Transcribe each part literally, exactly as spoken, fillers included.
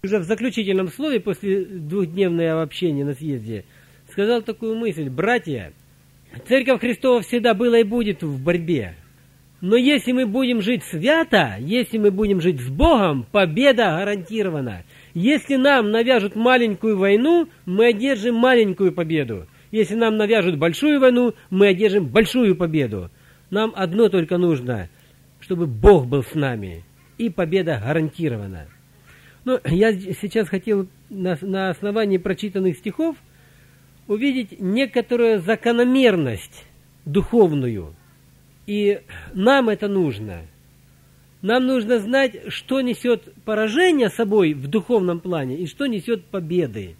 Уже в заключительном слове, после двухдневного общения на съезде, сказал такую мысль: братья, Церковь Христова всегда была и будет в борьбе. Но если мы будем жить свято, если мы будем жить с Богом, победа гарантирована. Если нам навяжут маленькую войну, мы одержим маленькую победу. Если нам навяжут большую войну, мы одержим большую победу. Нам одно только нужно, чтобы Бог был с нами, и победа гарантирована. Но я сейчас хотел на, на основании прочитанных стихов увидеть некоторую закономерность духовную. И нам это нужно. Нам нужно знать, что несет поражение собой в духовном плане и что несет победы.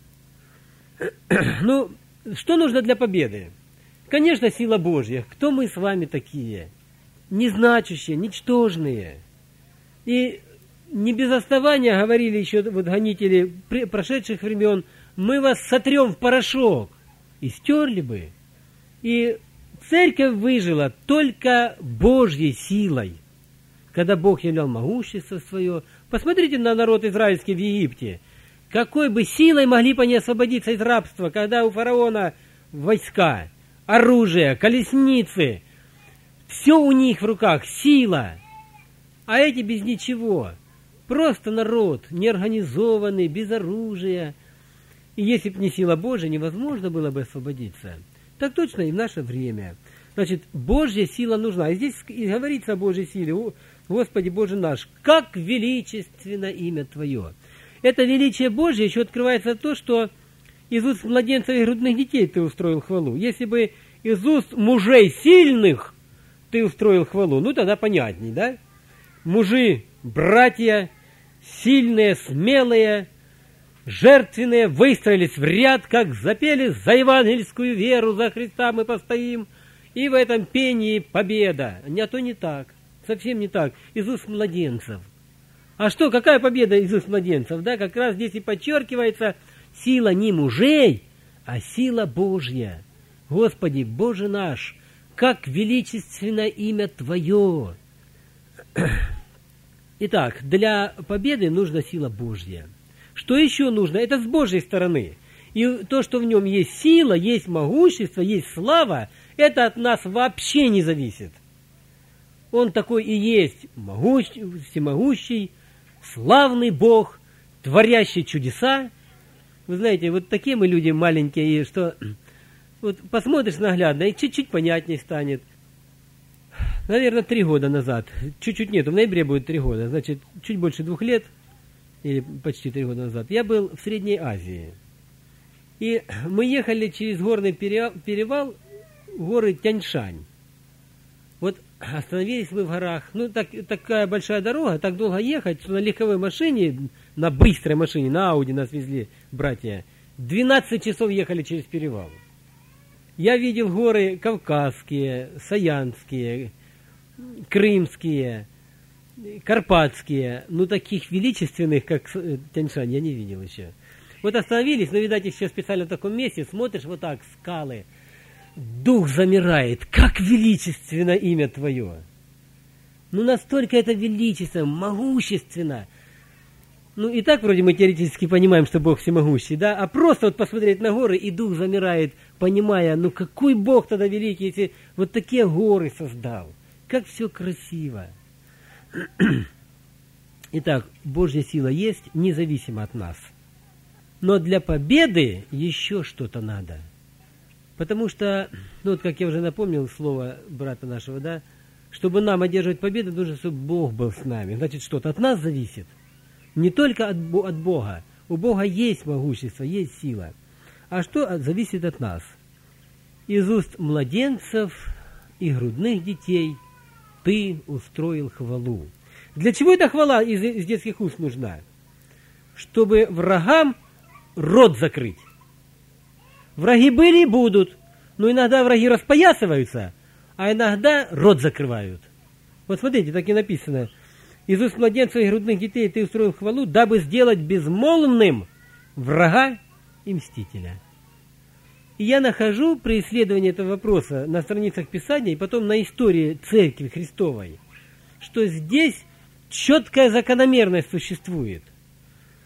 Ну, что нужно для победы? Конечно, сила Божья. Кто мы с вами такие? Незначащие, ничтожные. И не без основания говорили еще вот гонители прошедших времен: мы вас сотрем в порошок. И стерли бы. И церковь выжила только Божьей силой. Когда Бог являл могущество свое. Посмотрите на народ израильский в Египте. Какой бы силой могли бы они освободиться из рабства, когда у фараона войска, оружие, колесницы, все у них в руках, сила. А эти без ничего. Просто народ, неорганизованный, без оружия. И если бы не сила Божия, невозможно было бы освободиться. Так точно и в наше время. Значит, Божья сила нужна. И здесь и говорится о Божьей силе. Господи Боже наш, как величественно имя Твое. Это величие Божье еще открывается то, что из уст младенцев и грудных детей Ты устроил хвалу. Если бы из уст мужей сильных Ты устроил хвалу, ну тогда понятней, да? Мужи, братья, сильные, смелые, жертвенные, выстроились в ряд, как запели: за евангельскую веру, за Христа мы постоим. И в этом пении победа. А то не так. Совсем не так. Из уст младенцев. А что, какая победа из уст младенцев? Да, как раз здесь и подчеркивается сила не мужей, а сила Божья. Господи, Боже наш, как величественно имя Твое. Итак, для победы нужна сила Божья. Что еще нужно? Это с Божьей стороны. И то, что в нем есть сила, есть могущество, есть слава, это от нас вообще не зависит. Он такой и есть могущий, всемогущий, славный Бог, творящий чудеса. Вы знаете, вот такие мы люди маленькие, что вот посмотришь наглядно, и чуть-чуть понятнее станет. Наверное, три года назад, чуть-чуть нет, в ноябре будет три года, значит, чуть больше двух лет, или почти три года назад, я был в Средней Азии. И мы ехали через горный перевал, горы Тяньшань. Вот остановились мы в горах. Ну, так, такая большая дорога, так долго ехать, что на легковой машине, на быстрой машине, на Ауди нас везли братья. двенадцать часов ехали через перевал. Я видел горы кавказские, саянские, крымские, карпатские. Ну, таких величественных, как Тяньшань, я не видел еще. Вот остановились, но, видать, еще специально в таком месте, смотришь вот так, скалы. Дух замирает. Как величественно имя Твое! Ну, настолько это величественно, могущественно. Ну, и так вроде мы теоретически понимаем, что Бог всемогущий, да? А просто вот посмотреть на горы, и дух замирает, понимая, ну, какой Бог тогда великий, если вот такие горы создал. Как все красиво. Итак, Божья сила есть, независимо от нас. Но для победы еще что-то надо. Потому что, ну вот как я уже напомнил слово брата нашего, да, чтобы нам одерживать победу, нужно, чтобы Бог был с нами. Значит, что-то от нас зависит. Не только от, от Бога. У Бога есть могущество, есть сила. А что зависит от нас? Из уст младенцев и грудных детей Ты устроил хвалу. Для чего эта хвала из, из детских уст нужна? Чтобы врагам рот закрыть. Враги были и будут, но иногда враги распоясываются, а иногда рот закрывают. Вот смотрите, так и написано. Из уст младенцев и грудных детей Ты устроил хвалу, дабы сделать безмолвным врага и мстителя. И я нахожу при исследовании этого вопроса на страницах Писания и потом на истории Церкви Христовой, что здесь четкая закономерность существует.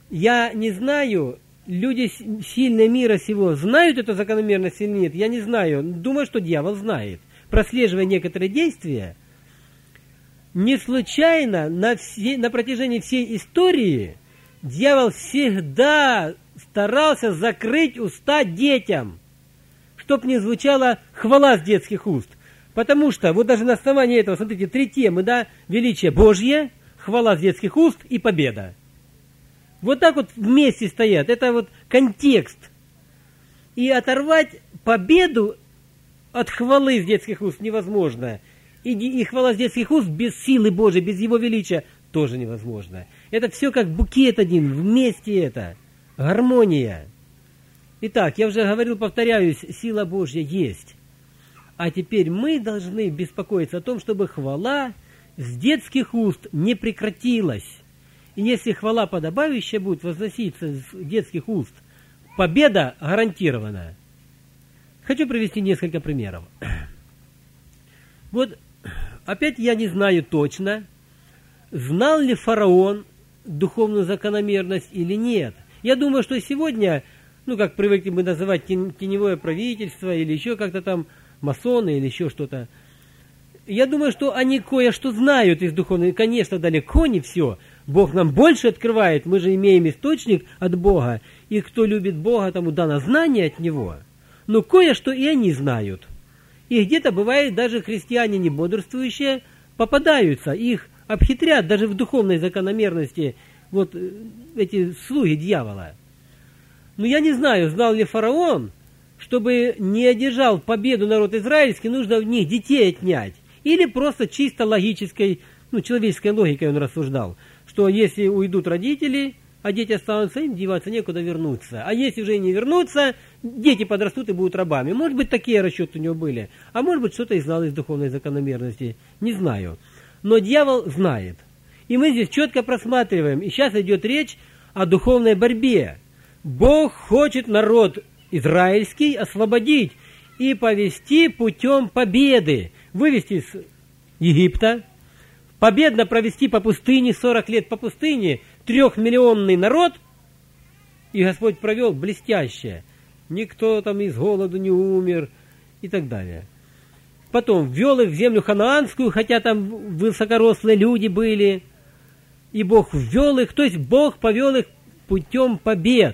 Я не знаю, люди сильные мира сего знают эту закономерность или нет, я не знаю. Думаю, что дьявол знает. Прослеживая некоторые действия, не случайно на, все, на протяжении всей истории дьявол всегда старался закрыть уста детям, чтоб не звучала хвала с детских уст. Потому что, вот даже на основании этого, смотрите, три темы, да, величие Божье, хвала с детских уст и победа. Вот так вот вместе стоят, это вот контекст. И оторвать победу от хвалы с детских уст невозможно. И, и хвала с детских уст без силы Божией, без Его величия тоже невозможно. Это все как букет один, вместе это, гармония. Итак, я уже говорил, повторяюсь, сила Божья есть. А теперь мы должны беспокоиться о том, чтобы хвала с детских уст не прекратилась. И если хвала подобающая будет возноситься с детских уст, победа гарантирована. Хочу привести несколько примеров. Вот опять я не знаю точно, знал ли фараон духовную закономерность или нет. Я думаю, что сегодня, ну, как привыкли мы называть теневое правительство, или еще как-то там масоны, или еще что-то, я думаю, что они кое-что знают из духовной. Конечно, далеко не все. Бог нам больше открывает, мы же имеем источник от Бога, и кто любит Бога, тому дано знание от Него. Но кое-что и они знают. И где-то бывает даже христиане не бодрствующие попадаются, их обхитрят даже в духовной закономерности вот эти слуги дьявола. Но я не знаю, знал ли фараон, чтобы не одержал победу народ израильский, нужно в них детей отнять. Или просто чисто логической, ну, человеческой логикой он рассуждал, что если уйдут родители, а дети останутся, им деваться некуда вернуться. А если уже не вернутся, дети подрастут и будут рабами. Может быть, такие расчеты у него были. А может быть, что-то и знал из духовной закономерности. Не знаю. Но дьявол знает. И мы здесь четко просматриваем. И сейчас идет речь о духовной борьбе. Бог хочет народ израильский освободить и повести путем победы. Вывести из Египта, победно провести по пустыне, сорок лет по пустыне, трехмиллионный народ, и Господь провел блестяще. Никто там из голоду не умер и так далее. Потом ввел их в землю ханаанскую, хотя там высокорослые люди были, и Бог ввел их, то есть Бог повел их путем побед.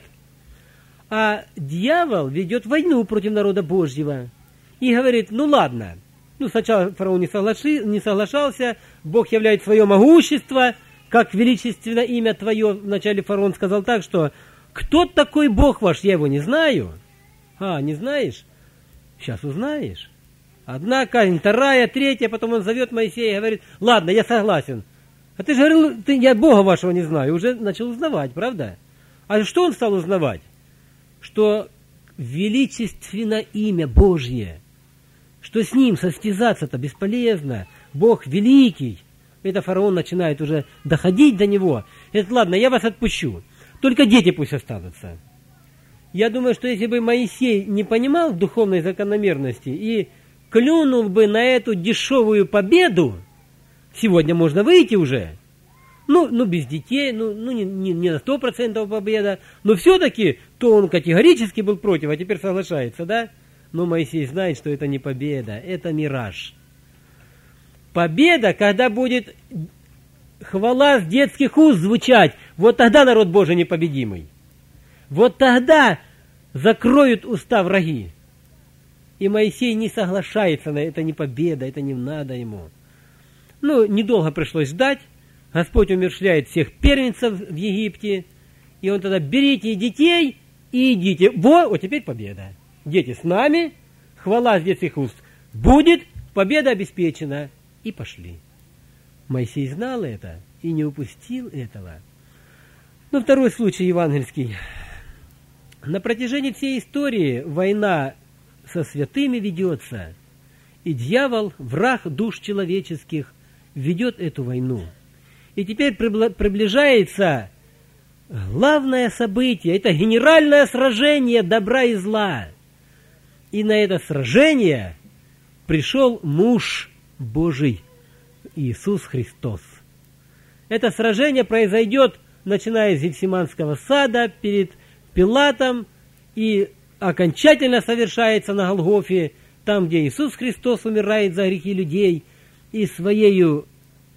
А дьявол ведет войну против народа Божьего и говорит, ну ладно, ну сначала фараон не, соглаши, не соглашался, Бог являет свое могущество, как величественно имя твое. Вначале фараон сказал так, что кто такой Бог ваш, я его не знаю. А, не знаешь? Сейчас узнаешь. Одна казнь, вторая, третья, потом он зовет Моисея и говорит, ладно, я согласен. А ты же говорил, ты, я Бога вашего не знаю. Уже начал узнавать, правда? А что он стал узнавать? Что величественно имя Божье, что с ним состязаться-то бесполезно. Бог великий. Это фараон начинает уже доходить до него. Это ладно, я вас отпущу. Только дети пусть останутся. Я думаю, что если бы Моисей не понимал духовной закономерности и клюнул бы на эту дешевую победу, сегодня можно выйти уже. Ну, ну без детей, ну, ну не, не, не на сто процентов победа, но все-таки то он категорически был против, а теперь соглашается, да? Но Моисей знает, что это не победа, это мираж. Победа, когда будет хвала с детских уст звучать, вот тогда народ Божий непобедимый. Вот тогда закроют уста враги. И Моисей не соглашается на это, не победа, это не надо ему. Ну, недолго пришлось ждать. Господь умерщвляет всех первенцев в Египте. И он тогда, берите детей и идите. Во, вот теперь победа. Дети с нами, хвала с детских уст будет, победа обеспечена. И пошли. Моисей знал это и не упустил этого. Но второй случай евангельский. На протяжении всей истории война со святыми ведется, и дьявол, враг душ человеческих, ведет эту войну. И теперь приближается главное событие, это генеральное сражение добра и зла. И на это сражение пришел муж Божий, Иисус Христос. Это сражение произойдет начиная с Гефсиманского сада, перед Пилатом, и окончательно совершается на Голгофе, там, где Иисус Христос умирает за грехи людей, и своею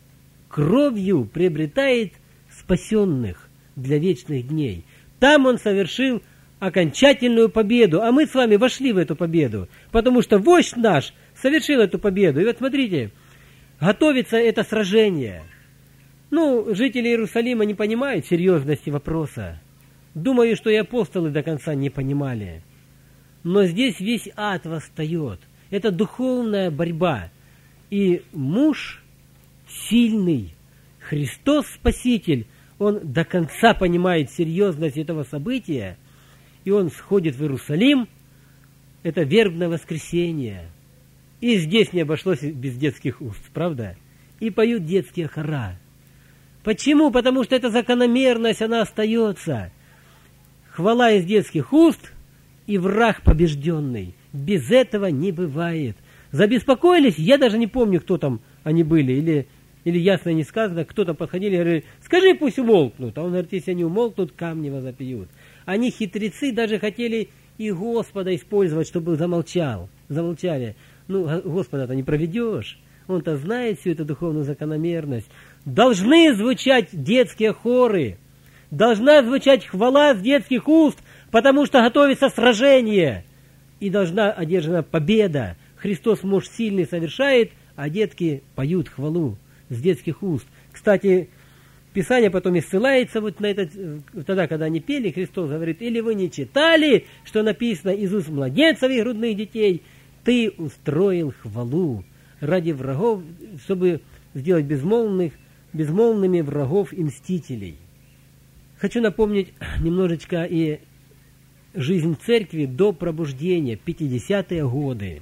кровью приобретает спасенных для вечных дней. Там Он совершил окончательную победу, а мы с вами вошли в эту победу, потому что вождь наш совершил эту победу. И вот смотрите, готовится это сражение. Ну, жители Иерусалима не понимают серьезности вопроса. Думаю, что и апостолы до конца не понимали. Но здесь весь ад восстает. Это духовная борьба. И муж сильный, Христос Спаситель, он до конца понимает серьезность этого события, и он сходит в Иерусалим, это вербное воскресенье. И здесь не обошлось без детских уст, правда? И поют детские хора. Почему? Потому что эта закономерность, она остается. Хвала из детских уст и враг побежденный. Без этого не бывает. Забеспокоились, я даже не помню, кто там они были, или, или ясно не сказано, кто там подходили и говорили, скажи, пусть умолкнут. А он говорит, если они умолкнут, камни возопьют. Они, хитрецы, даже хотели и Господа использовать, чтобы замолчал. Замолчали. Ну, Господа-то не проведешь. Он-то знает всю эту духовную закономерность. Должны звучать детские хоры. Должна звучать хвала с детских уст, потому что готовится сражение. И должна одержана победа. Христос муж сильный совершает, а детки поют хвалу с детских уст. Кстати, Писание потом и ссылается вот на этот, тогда, когда они пели, Христос говорит, или вы не читали, что написано из уст младенцев и грудных детей, ты устроил хвалу ради врагов, чтобы сделать безмолвных, безмолвными врагов и мстителей. Хочу напомнить немножечко и жизнь церкви до пробуждения, пятидесятые годы.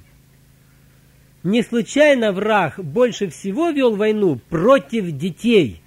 Не случайно враг больше всего вел войну против детей.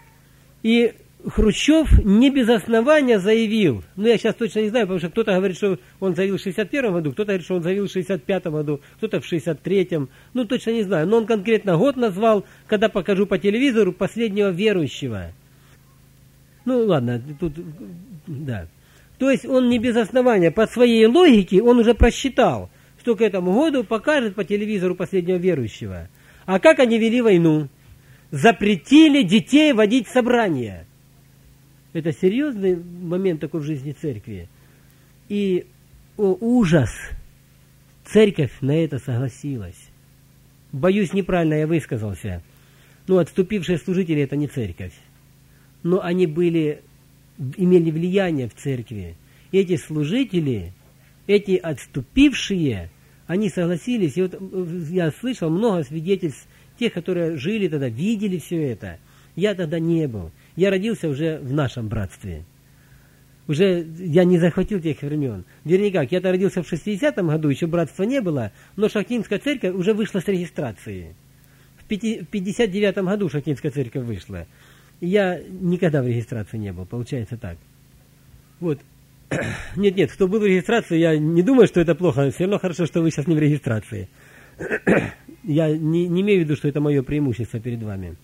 И Хрущев не без основания заявил, ну я сейчас точно не знаю, потому что кто-то говорит, что он заявил в шестьдесят первом году, кто-то говорит, что он заявил в шестьдесят пятом году, кто-то в шестьдесят третьем, ну точно не знаю, но он конкретно год назвал, когда покажу по телевизору, последнего верующего. Ну ладно, тут, да. То есть он не без основания, по своей логике он уже просчитал, что к этому году покажет по телевизору последнего верующего. А как они вели войну? Запретили детей водить в собрания. Это серьезный момент такой в жизни церкви. И о, ужас! Церковь на это согласилась. Боюсь, неправильно я высказался. Ну, отступившие служители – это не церковь. Но они были, имели влияние в церкви. И эти служители, эти отступившие, они согласились. И вот я слышал много свидетельств тех, которые жили тогда, видели все это. Я тогда не был. Я родился уже в нашем братстве. Уже я не захватил тех времен. Вернее как, я-то родился в шестидесятом году, еще братства не было, но Шахтинская церковь уже вышла с регистрации. В пятьдесят девятом году Шахтинская церковь вышла. Я никогда в регистрации не был, получается так. Вот. Нет-нет, кто был в регистрации, я не думаю, что это плохо. Все равно хорошо, что вы сейчас не в регистрации. Я не, не имею в виду, что это мое преимущество перед вами.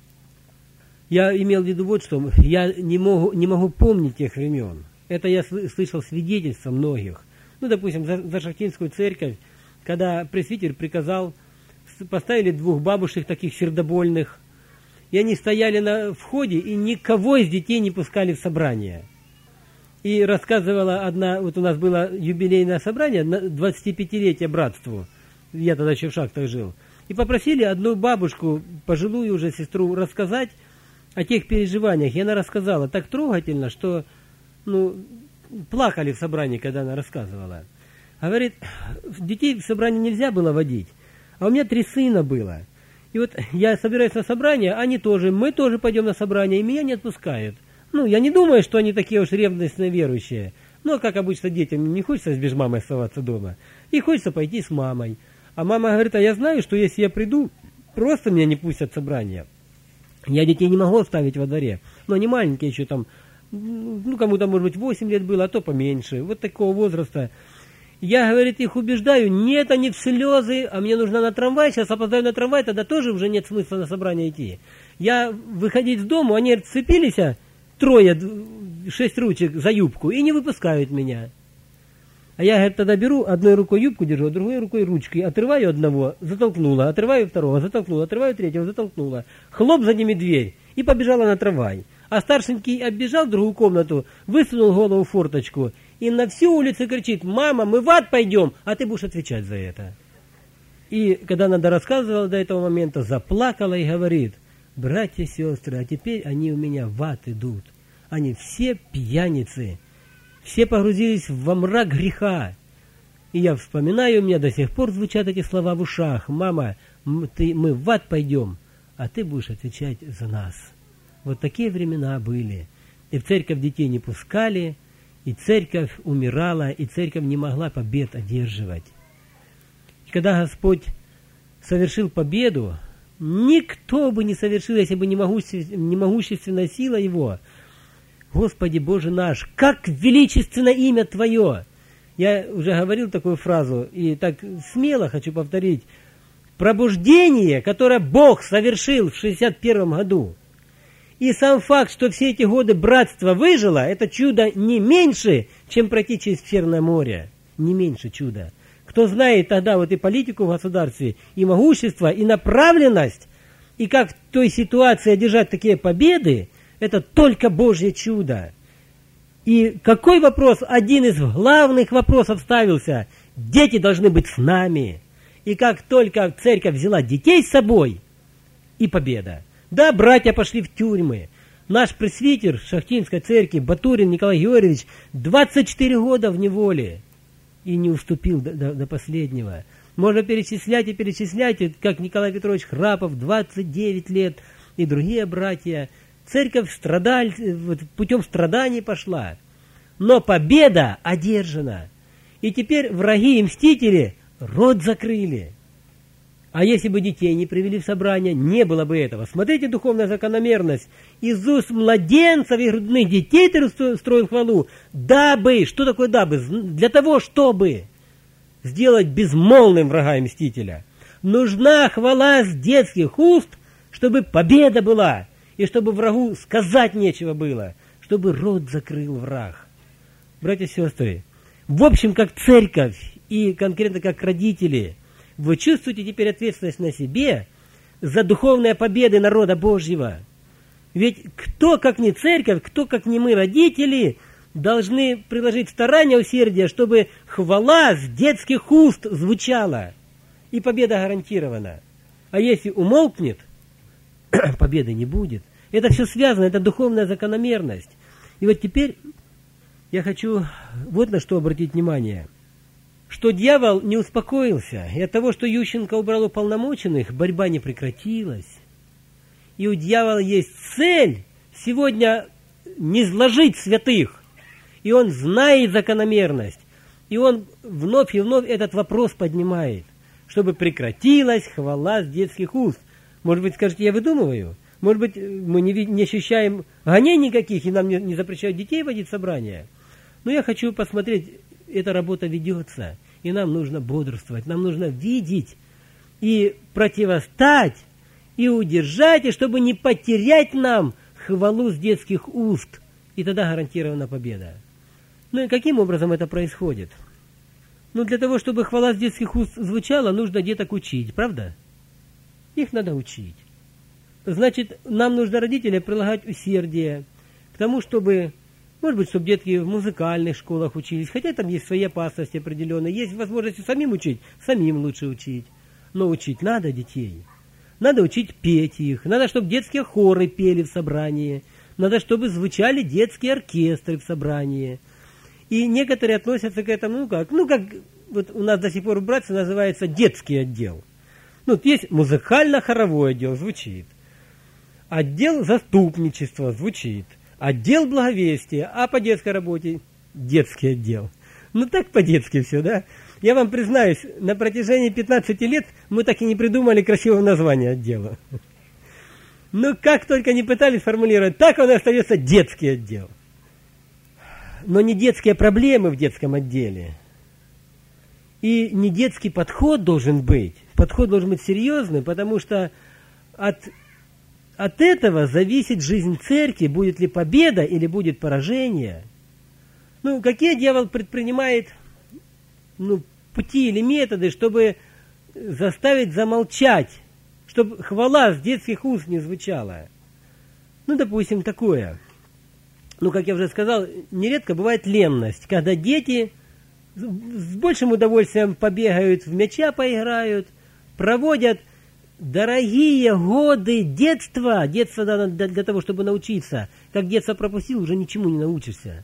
Я имел в виду вот что. Я не могу, не могу помнить тех времен. Это я слышал свидетельства многих. Ну, допустим, за, за Шахтинскую церковь, когда пресвитер приказал, поставили двух бабушек таких сердобольных, и они стояли на входе, и никого из детей не пускали в собрание. И рассказывала одна, вот у нас было юбилейное собрание, двадцатипятилетие братству, я тогда еще в Шахтах жил, и попросили одну бабушку, пожилую уже сестру, рассказать о тех переживаниях. И она рассказала так трогательно, что ну, плакали в собрании, когда она рассказывала. Говорит, детей в собрание нельзя было водить, а у меня три сына было. И вот я собираюсь на собрание, они тоже, мы тоже пойдем на собрание, и меня не отпускают. Ну, я не думаю, что они такие уж ревностные верующие. Ну, как обычно детям не хочется с мамой оставаться дома. И хочется пойти с мамой. А мама говорит, а я знаю, что если я приду, просто меня не пустят в собрание. Я детей не могу оставить во дворе. Но они маленькие еще там, ну, кому-то, может быть, восемь лет было, а то поменьше. Вот такого возраста. Я, говорит, их убеждаю, нет, они в слезы, а мне нужно на трамвай, сейчас опоздаю на трамвай, тогда тоже уже нет смысла на собрание идти. Я выходить с дому, они, говорит, сцепились, трое, шесть ручек за юбку и не выпускают меня. А я, говорит, тогда беру, одной рукой юбку держу, другой рукой ручкой, отрываю одного, затолкнула, отрываю второго, затолкнула, отрываю третьего, затолкнула. Хлоп, за ними дверь, и побежала на трамвай. А старшенький оббежал в другую комнату, высунул голову в форточку и на всю улицу кричит: «Мама, мы в ад пойдем, а ты будешь отвечать за это». И когда она дорассказывала до этого момента, заплакала и говорит: «Братья и сестры, а теперь они у меня в ад идут. Они все пьяницы, все погрузились во мрак греха». И я вспоминаю, у меня до сих пор звучат эти слова в ушах: «Мама, ты, мы в ад пойдем, а ты будешь отвечать за нас». Вот такие времена были. И в церковь детей не пускали, и церковь умирала, и церковь не могла побед одерживать. И когда Господь совершил победу, никто бы не совершил, если бы не могущественная сила Его. Господи Боже наш, как величественно имя Твое! Я уже говорил такую фразу, и так смело хочу повторить. Пробуждение, которое Бог совершил в шестьдесят первом году. И сам факт, что все эти годы братство выжило, это чудо не меньше, чем пройти через Черное море. Не меньше чуда. Кто знает тогда вот и политику в государстве, и могущество, и направленность, и как в той ситуации одержать такие победы, это только Божье чудо. И какой вопрос? Один из главных вопросов ставился. Дети должны быть с нами. И как только церковь взяла детей с собой, и победа. Да, братья пошли в тюрьмы. Наш пресвитер Шахтинской церкви Батурин Николай Георгиевич двадцать четыре года в неволе и не уступил до, до, до последнего. Можно перечислять и перечислять, как Николай Петрович Храпов, двадцать девять лет, и другие братья. Церковь страдаль, путем страданий пошла. Но победа одержана. И теперь враги и мстители рот закрыли. А если бы детей не привели в собрание, не было бы этого. Смотрите, духовная закономерность. Из уст младенцев и грудных детей ты строил хвалу. Дабы, что такое дабы? Для того, чтобы сделать безмолвным врага и мстителя. Нужна хвала с детских уст, чтобы победа была. И чтобы врагу сказать нечего было. Чтобы рот закрыл враг. Братья и сестры, в общем, как церковь и конкретно как родители, вы чувствуете теперь ответственность на себе за духовные победы народа Божьего. Ведь кто, как не церковь, кто, как не мы, родители, должны приложить старания, усердия, чтобы хвала с детских уст звучала, и победа гарантирована. А если умолкнет, победы не будет. Это все связано, это духовная закономерность. И вот теперь я хочу вот на что обратить внимание. Что дьявол не успокоился, и от того, что Ющенко убрал уполномоченных, борьба не прекратилась. И у дьявола есть цель сегодня не сложить святых. И он знает закономерность. И он вновь и вновь этот вопрос поднимает, чтобы прекратилась хвала с детских уст. Может быть, скажете, я выдумываю? Может быть, мы не, не ощущаем гонений никаких, и нам не, не запрещают детей водить в собрания? Но я хочу посмотреть, эта работа ведется, и нам нужно бодрствовать, нам нужно видеть и противостать, и удержать, и чтобы не потерять нам хвалу с детских уст, и тогда гарантирована победа. Ну и каким образом это происходит? Ну, для того, чтобы хвала с детских уст звучала, нужно деток учить, правда? Их надо учить. Значит, нам нужно, родители, прилагать усердие к тому, чтобы, может быть, чтобы детки в музыкальных школах учились, хотя там есть свои опасности определенные, есть возможность самим учить, самим лучше учить. Но учить надо детей. Надо учить петь их, надо, чтобы детские хоры пели в собрании, надо, чтобы звучали детские оркестры в собрании. И некоторые относятся к этому, ну как, ну как вот у нас до сих пор в братстве называется детский отдел. Ну, есть музыкально-хоровой отдел, звучит. Отдел заступничества звучит. Отдел благовестия. А по детской работе детский отдел. Ну, так по-детски все, да? Я вам признаюсь, на протяжении пятнадцати лет мы так и не придумали красивого названия отдела. Но как только не пытались формулировать, так он и остается детский отдел. Но не детские проблемы в детском отделе. И не детский подход должен быть. Подход должен быть серьезный, потому что от от этого зависит жизнь церкви, будет ли победа или будет поражение. Ну, какие дьявол предпринимает ну, пути или методы, чтобы заставить замолчать, чтобы хвала с детских уст не звучала. Ну, допустим, такое. Ну, как я уже сказал, нередко бывает ленность, когда дети с большим удовольствием побегают, в мяча поиграют, проводят дорогие годы детства. Детство надо для, для того, чтобы научиться. Как детство пропустил, уже ничему не научишься.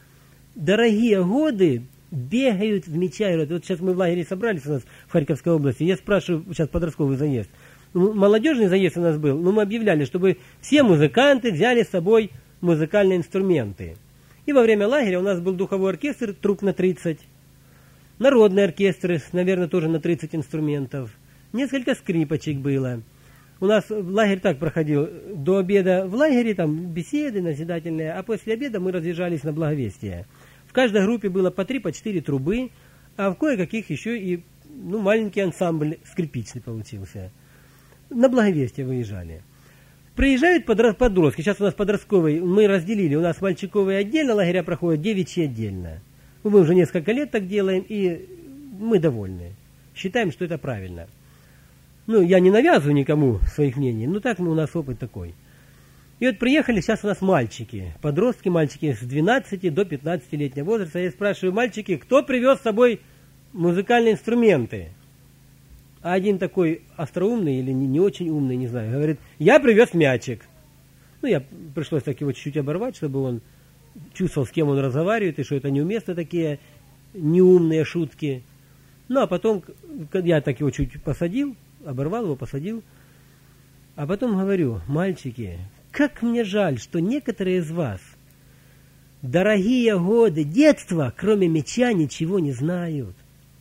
Дорогие годы бегают в мяча играют. Вот сейчас мы в лагере собрались у нас в Харьковской области. Я спрашиваю, сейчас подростковый заезд. Молодежный заезд у нас был, но мы объявляли, чтобы все музыканты взяли с собой музыкальные инструменты. И во время лагеря у нас был духовой оркестр, труп на тридцать. Народные оркестры, наверное, тоже на тридцать инструментов. Несколько скрипочек было. У нас лагерь так проходил. До обеда в лагере там беседы назидательные, а после обеда мы разъезжались на благовестие. В каждой группе было по три, по четыре трубы, а в кое-каких еще и ну, маленький ансамбль скрипичный получился. На благовестие выезжали. Приезжают подростки. Сейчас у нас подростковый, мы разделили. У нас мальчиковые отдельно лагеря проходят, девичьи отдельно. Мы уже несколько лет так делаем, и мы довольны. Считаем, что это правильно. Ну, я не навязываю никому своих мнений, но так ну, у нас опыт такой. И вот приехали сейчас у нас мальчики, подростки, мальчики с двенадцати до пятнадцатилетнего возраста. Я спрашиваю, мальчики, кто привез с собой музыкальные инструменты? А один такой остроумный или не, не очень умный, не знаю, говорит, я привез мячик. Ну, я пришлось так его чуть-чуть оборвать, чтобы он чувствовал, с кем он разговаривает, и что это неуместно такие неумные шутки. Ну, а потом, я так его чуть посадил, оборвал его, посадил. А потом говорю, мальчики, как мне жаль, что некоторые из вас дорогие годы детства, кроме мяча, ничего не знают.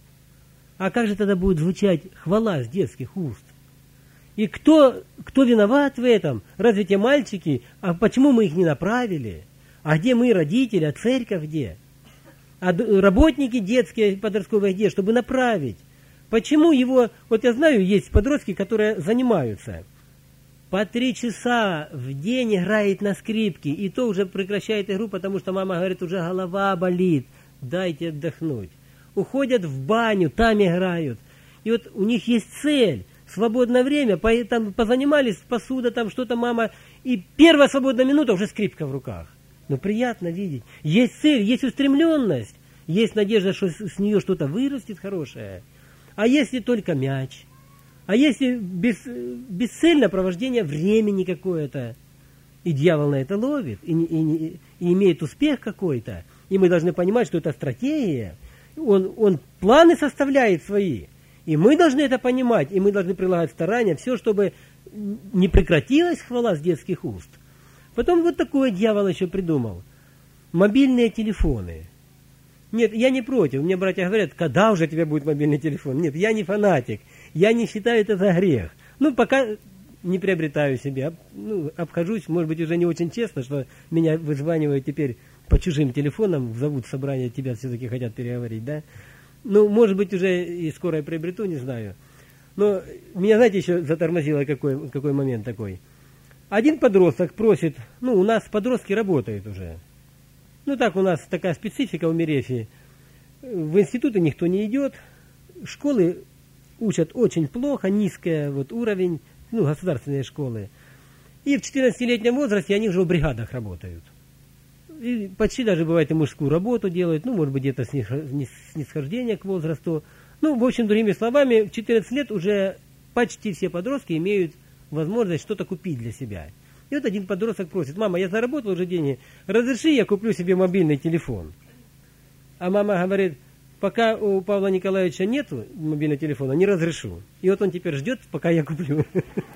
А как же тогда будет звучать хвала с детских уст? И кто, кто виноват в этом? Разве те мальчики? А почему мы их не направили? А где мы, родители? А церковь где? А работники детские, подростковые где? Чтобы направить. Почему его... Вот я знаю, есть подростки, которые занимаются. По три часа в день играет на скрипке. И то уже прекращает игру, потому что мама говорит, уже голова болит. Дайте отдохнуть. Уходят в баню, там играют. И вот у них есть цель. Свободное время, по, там, позанимались, посуда, там что-то мама. И первая свободная минута, уже скрипка в руках. Но приятно видеть. Есть цель, есть устремленность. Есть надежда, что с, с нее что-то вырастет хорошее. А если только мяч? А если без, бесцельное провождение времени какое-то? И дьявол на это ловит, и, и, и, и имеет успех какой-то. И мы должны понимать, что это стратегия. Он, он планы составляет свои. И мы должны это понимать, и мы должны прилагать старания, все, чтобы не прекратилась хвала с детских уст. Потом вот такое дьявол еще придумал. Мобильные телефоны. Нет, я не против. Мне братья говорят, когда уже у тебя будет мобильный телефон? Нет, я не фанатик. Я не считаю это за грех. Ну, пока не приобретаю себе. Ну, обхожусь, может быть, уже не очень честно, что меня вызванивают теперь по чужим телефонам, зовут собрание, тебя все-таки хотят переговорить, да? Ну, может быть, уже и скоро я приобрету, не знаю. Но меня, знаете, еще затормозило какой, какой момент такой. Один подросток просит, ну, у нас подростки работают уже. Ну, так у нас такая специфика в Мерефии. В институты никто не идет, школы учат очень плохо, низкий вот, уровень, ну, государственные школы. И в четырнадцатилетнем возрасте они уже в бригадах работают. И почти даже бывает и мужскую работу делают, ну, может быть, где-то снисхождение к возрасту. Ну, в общем, другими словами, в четырнадцать лет уже почти все подростки имеют возможность что-то купить для себя. И вот один подросток просит, мама, я заработал уже деньги, разреши, я куплю себе мобильный телефон. А мама говорит, пока у Павла Николаевича нет мобильного телефона, не разрешу. И вот он теперь ждет, пока я куплю.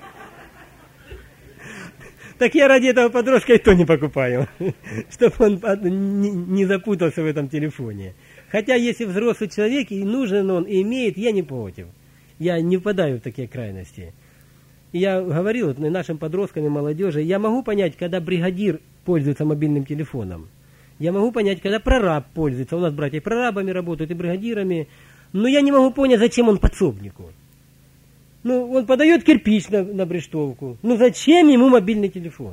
Так я ради этого подростка и то не покупаю, чтобы он не запутался в этом телефоне. Хотя если взрослый человек, и нужен он, и имеет, я не против. Я не впадаю в такие крайности. Я говорил вот, нашим подросткам и молодежи, я могу понять, когда бригадир пользуется мобильным телефоном. Я могу понять, когда прораб пользуется. У нас братья и прорабами работают, и бригадирами. Но я не могу понять, зачем он подсобнику. Ну, он подает кирпич на, на брештовку. Ну, зачем ему мобильный телефон?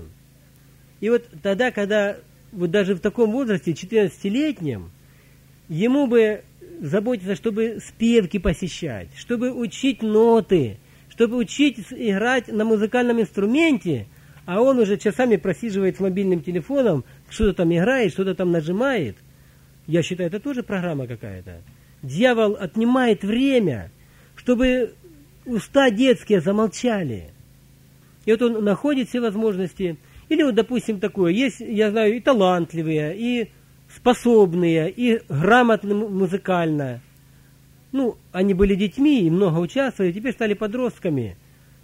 И вот тогда, когда вот даже в таком возрасте, четырнадцатилетнем, ему бы заботиться, чтобы спевки посещать, чтобы учить ноты, чтобы учить играть на музыкальном инструменте, а он уже часами просиживает с мобильным телефоном, что-то там играет, что-то там нажимает. Я считаю, это тоже программа какая-то. Дьявол отнимает время, чтобы уста детские замолчали. И вот он находит все возможности. Или вот, допустим, такое. Есть, я знаю, и талантливые, и способные, и грамотно музыкально. Ну, они были детьми и много участвовали, теперь стали подростками.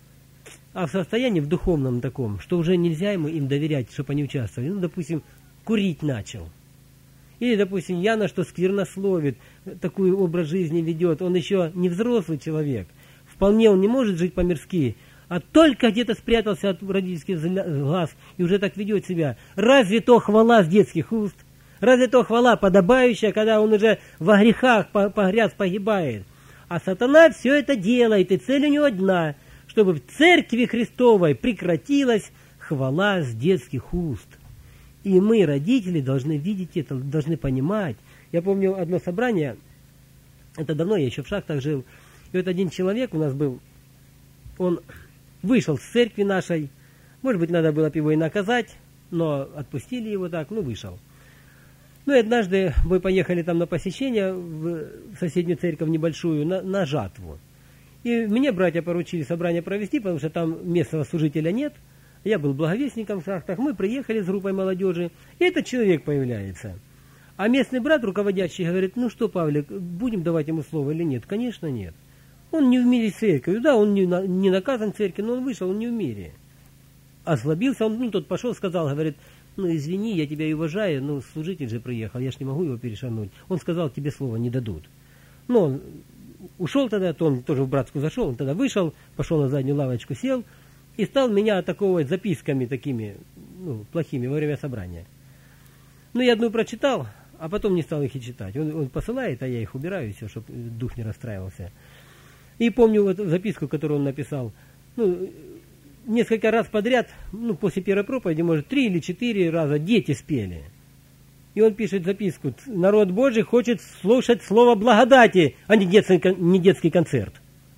А в состоянии, в духовном таком, что уже нельзя ему им доверять, чтобы они участвовали. Ну, допустим, курить начал. Или, допустим, Яна, что сквернословит, такой образ жизни ведет. Он еще не взрослый человек. Вполне он не может жить по-мирски, а только где-то спрятался от родительских глаз и уже так ведет себя. Разве то хвала с детских уст? Разве то хвала подобающая, когда он уже во грехах погряз, погибает? А сатана все это делает, и цель у него одна, чтобы в церкви Христовой прекратилась хвала с детских уст. И мы, родители, должны видеть это, должны понимать. Я помню одно собрание, это давно, я еще в Шахтах жил, и вот один человек у нас был, он вышел с церкви нашей, может быть, надо было бы его и наказать, но отпустили его так, ну, вышел. Ну, и однажды мы поехали там на посещение в соседнюю церковь небольшую, на, на жатву. И мне братья поручили собрание провести, потому что там местного служителя нет. Я был благовестником в Шахтах, мы приехали с группой молодежи, и этот человек появляется. А местный брат, руководящий, говорит: ну что, Павлик, будем давать ему слово или нет? Конечно, нет. Он не в мире с церковью, да, он не, не наказан церкви, но он вышел, он не в мире. Озлобился, он, ну, тот пошел, сказал, говорит: ну, извини, я тебя и уважаю, но служитель же приехал, я ж не могу его перешагнуть. Он сказал, тебе слова не дадут. Ну, он ушел тогда, то он тоже в братскую зашел, он тогда вышел, пошел на заднюю лавочку, сел, и стал меня атаковывать записками такими, ну, плохими во время собрания. Ну, я одну прочитал, а потом не стал их и читать. Он, он посылает, а я их убираю, все, чтобы дух не расстраивался. И помню вот записку, которую он написал, ну, несколько раз подряд, ну, после первой проповеди, может, три или четыре раза дети спели. И он пишет записку: народ Божий хочет слушать слово благодати, а не детский, не детский концерт.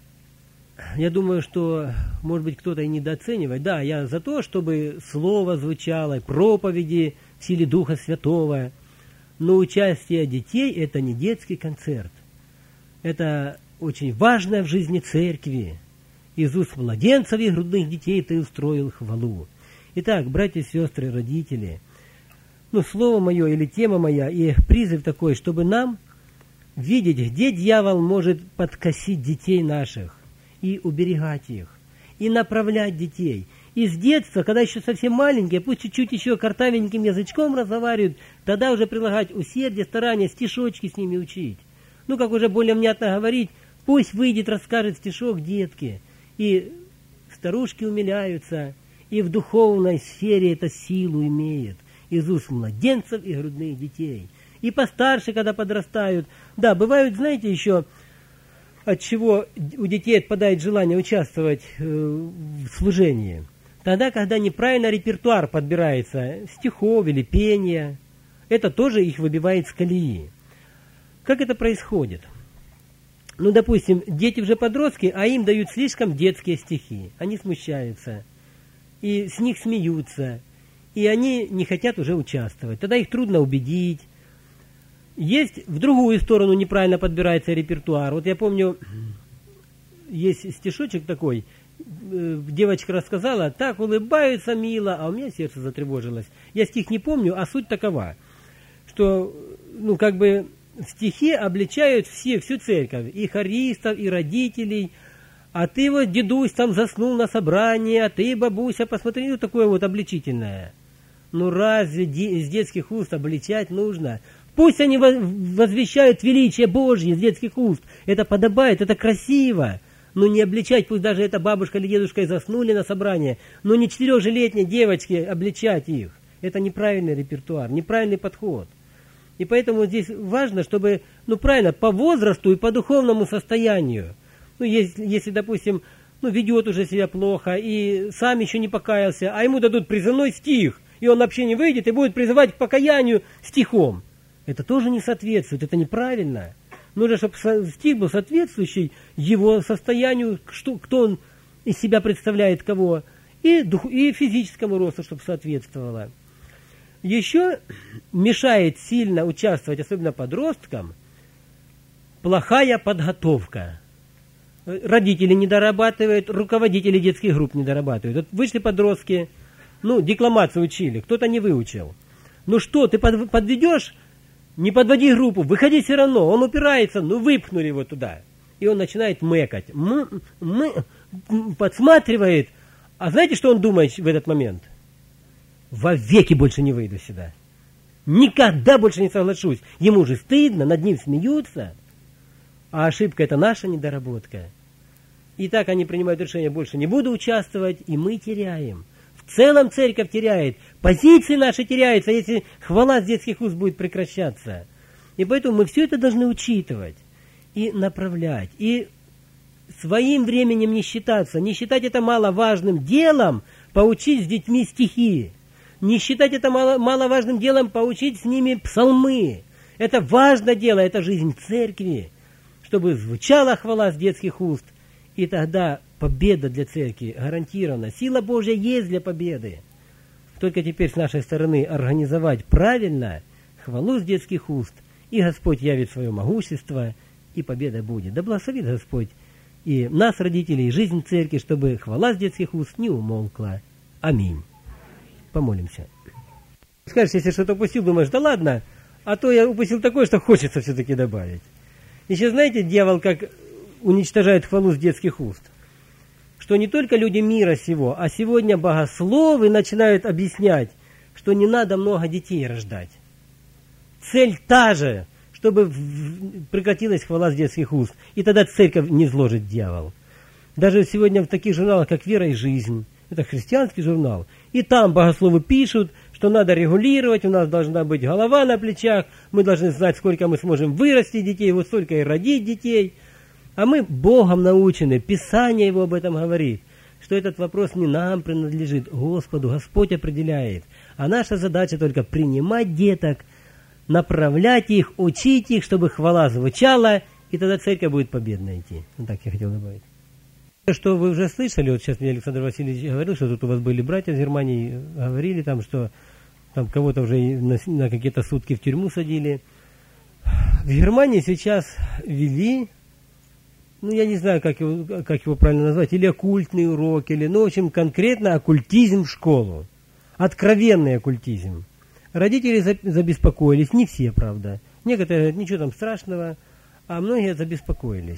Я думаю, что, может быть, кто-то и недооценивает. Да, я за то, чтобы слово звучало, проповеди в силе Духа Святого. Но участие детей – это не детский концерт. Это очень важное в жизни церкви. Из уст младенцев и грудных детей ты устроил хвалу. Итак, братья и сестры, родители, ну, слово мое или тема моя и призыв такой, чтобы нам видеть, где дьявол может подкосить детей наших, и уберегать их, и направлять детей. И с детства, когда еще совсем маленькие, пусть чуть-чуть еще картавеньким язычком разговаривают, тогда уже прилагать усердие, старание, стишочки с ними учить. Ну, как уже более внятно говорить, пусть выйдет, расскажет стишок детке. И старушки умиляются, и в духовной сфере это силу имеет. Из уст младенцев и грудных детей. И постарше, когда подрастают. Да, бывают, знаете, еще... от чего у детей отпадает желание участвовать в служении. Тогда, когда неправильно репертуар подбирается, стихов или пения, это тоже их выбивает с колеи. Как это происходит? Ну, допустим, дети уже подростки, а им дают слишком детские стихи. Они смущаются, и с них смеются, и они не хотят уже участвовать. Тогда их трудно убедить. Есть в другую сторону неправильно подбирается репертуар. Вот я помню, есть стишочек такой, девочка рассказала, так улыбаются мило, а у меня сердце затревожилось. Я стих не помню, а суть такова, что, ну, как бы стихи обличают все, всю церковь, и хористов, и родителей. А ты вот, дедусь, там заснул на собрании, а ты, бабуся, посмотри, ну, такое вот обличительное. Ну, разве де- с детских уст обличать нужно? Пусть они возвещают величие Божье с детских уст. Это подобает, это красиво. Но не обличать, пусть даже эта бабушка или дедушка и заснули на собрании, но не четырехлетней девочке обличать их. Это неправильный репертуар, неправильный подход. И поэтому здесь важно, чтобы, ну, правильно, по возрасту и по духовному состоянию. Ну, если, если допустим, ну, ведет уже себя плохо, и сам еще не покаялся, а ему дадут призывной стих, и он вообще не выйдет и будет призывать к покаянию стихом. Это тоже не соответствует, это неправильно. Нужно, чтобы стих был соответствующий его состоянию, что, кто он из себя представляет, кого, и, дух, и физическому росту, чтобы соответствовало. Еще мешает сильно участвовать, особенно подросткам, плохая подготовка. Родители не дорабатывают, руководители детских групп не дорабатывают. Вот вышли подростки, ну, декламацию учили, кто-то не выучил. Ну что, ты под, подведешь? Не подводи группу, выходи все равно. Он упирается, ну выпхнули его туда. И он начинает мэкать. М- м- подсматривает. А знаете, что он думает в этот момент? Вовеки больше не выйду сюда. Никогда больше не соглашусь. Ему же стыдно, над ним смеются. А ошибка — это наша недоработка. И так они принимают решение: больше не буду участвовать, и мы теряем. В целом церковь теряет, позиции наши теряются, если хвала с детских уст будет прекращаться. И поэтому мы все это должны учитывать и направлять. И своим временем не считаться, не считать это маловажным делом поучить с детьми стихи. Не считать это мало, маловажным делом поучить с ними псалмы. Это важное дело, это жизнь церкви, чтобы звучала хвала с детских уст. И тогда победа для церкви гарантирована. Сила Божья есть для победы. Только теперь с нашей стороны организовать правильно хвалу с детских уст, и Господь явит свое могущество, и победа будет. Да благословит Господь и нас, родителей, и жизнь церкви, чтобы хвала с детских уст не умолкла. Аминь. Помолимся. Скажешь, если что-то упустил, думаешь, да ладно, а то я упустил такое, что хочется все-таки добавить. Еще знаете, дьявол как уничтожает хвалу с детских уст? Что не только люди мира сего, а сегодня богословы начинают объяснять, что не надо много детей рождать. Цель та же, чтобы прекратилась хвала с детских уст. И тогда церковь не зложит дьявол. Даже сегодня в таких журналах, как «Вера и жизнь», это христианский журнал, и там богословы пишут, что надо регулировать, у нас должна быть голова на плечах, мы должны знать, сколько мы сможем вырастить детей, вот столько и родить детей. А мы Богом научены, Писание Его об этом говорит, что этот вопрос не нам принадлежит, Господу, Господь определяет. А наша задача только принимать деток, направлять их, учить их, чтобы хвала звучала, и тогда церковь будет победно идти. Вот так я хотел добавить. Что вы уже слышали, вот сейчас мне Александр Васильевич говорил, что тут у вас были братья из Германии, говорили там, что там кого-то уже на, на какие-то сутки в тюрьму садили. В Германии сейчас ввели, ну я не знаю, как его, как его правильно назвать, или оккультный урок, или, ну в общем, конкретно оккультизм в школу. Откровенный оккультизм. Родители забеспокоились, не все, правда. Некоторые говорят, ничего там страшного, а многие забеспокоились.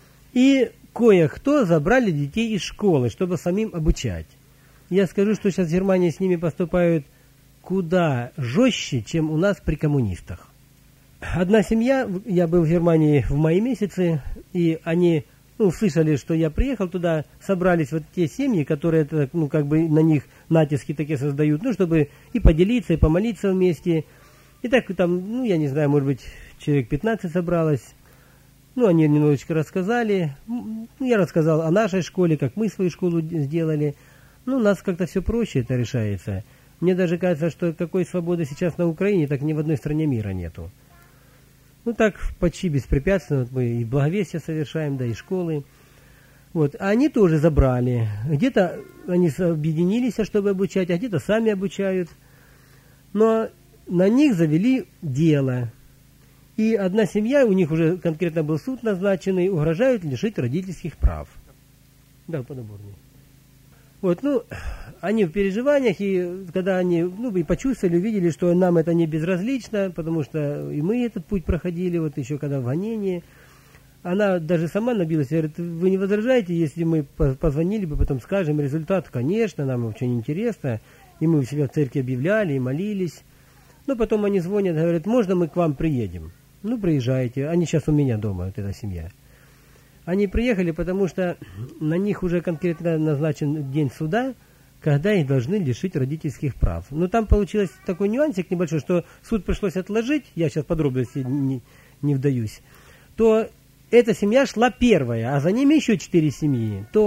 И кое-кто забрали детей из школы, чтобы самим обучать. Я скажу, что сейчас в Германии с ними поступают куда жестче, чем у нас при коммунистах. Одна семья, я был в Германии в мае месяце, и они, ну, слышали, что я приехал туда, собрались вот те семьи, которые, ну, как бы на них натиски такие создают, ну, чтобы и поделиться, и помолиться вместе. И так там, ну, я не знаю, может быть, человек пятнадцать собралось. Ну, они немножечко рассказали. Ну, я рассказал о нашей школе, как мы свою школу сделали. Ну, у нас как-то все проще это решается. Мне даже кажется, что какой свободы сейчас на Украине, так ни в одной стране мира нету. Ну, так почти беспрепятственно. Вот мы и благовестие совершаем, да и школы. Вот. А они тоже забрали. Где-то они объединились, чтобы обучать, а где-то сами обучают. Но на них завели дело. И одна семья, у них уже конкретно был суд назначенный, угрожают лишить родительских прав. Да, подоборнее. Вот, ну, они в переживаниях, и когда они, ну, и почувствовали, увидели, что нам это не безразлично, потому что и мы этот путь проходили, вот еще когда в гонении. Она даже сама набилась, говорит, вы не возражаете, если мы позвонили бы, потом скажем результат? Конечно, нам очень интересно, и мы у себя в церкви объявляли, и молились. Но потом они звонят, говорят, можно мы к вам приедем? Ну, приезжайте. Они сейчас у меня дома, вот эта семья. Они приехали, потому что на них уже конкретно назначен день суда, когда их должны лишить родительских прав. Но там получилось такой нюансик небольшой, что суд пришлось отложить, я сейчас подробности не, не вдаюсь, то эта семья шла первая, а за ними еще четыре семьи. То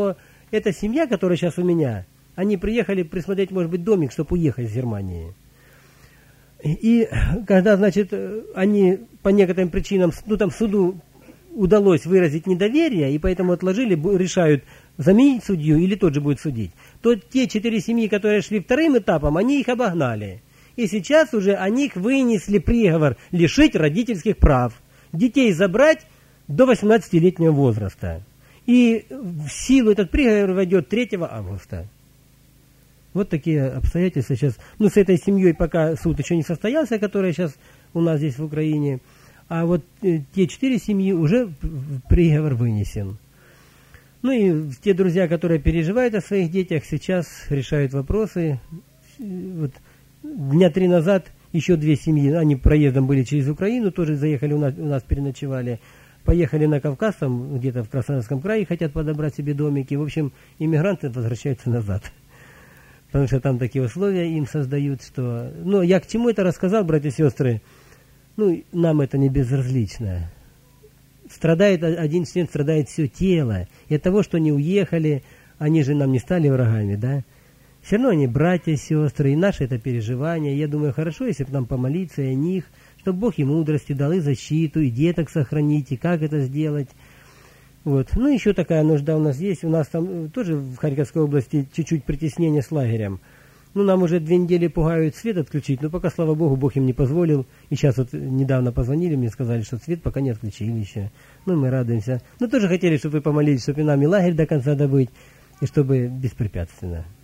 эта семья, которая сейчас у меня, они приехали присмотреть, может быть, домик, чтобы уехать из Германии. И когда, значит, они по некоторым причинам, ну там суду удалось выразить недоверие, и поэтому отложили, решают заменить судью или тот же будет судить, то те четыре семьи, которые шли вторым этапом, они их обогнали. И сейчас уже о них вынесли приговор лишить родительских прав, детей забрать до восемнадцатилетнего возраста. И в силу этот приговор войдет третьего августа. Вот такие обстоятельства сейчас. Ну, с этой семьей пока суд еще не состоялся, которая сейчас у нас здесь в Украине. А вот э, те четыре семьи уже приговор вынесен. Ну и те друзья, которые переживают о своих детях, сейчас решают вопросы. Вот дня три назад еще две семьи, они проездом были через Украину, тоже заехали у нас, у нас переночевали. Поехали на Кавказ, там где-то в Краснодарском крае, хотят подобрать себе домики. В общем, иммигранты возвращаются назад. Потому что там такие условия им создают, что... Ну, я к чему это рассказал, братья и сестры? Ну, нам это не безразлично. Страдает один член, страдает все тело. И от того, что они уехали, они же нам не стали врагами, да? Все равно они братья и сестры, и наши это переживания. Я думаю, хорошо, если бы нам помолиться и о них, чтобы Бог и мудрости дал, и защиту, и деток сохранить, и как это сделать. Вот. Ну, еще такая нужда у нас есть. У нас там тоже в Харьковской области чуть-чуть притеснение с лагерем. Ну, нам уже две недели пугают свет отключить, но пока, слава Богу, Бог им не позволил. И сейчас вот недавно позвонили, мне сказали, что свет пока не отключили еще. Ну, мы радуемся. Но тоже хотели, чтобы вы помолились, чтобы и нам и лагерь до конца добыть, и чтобы беспрепятственно.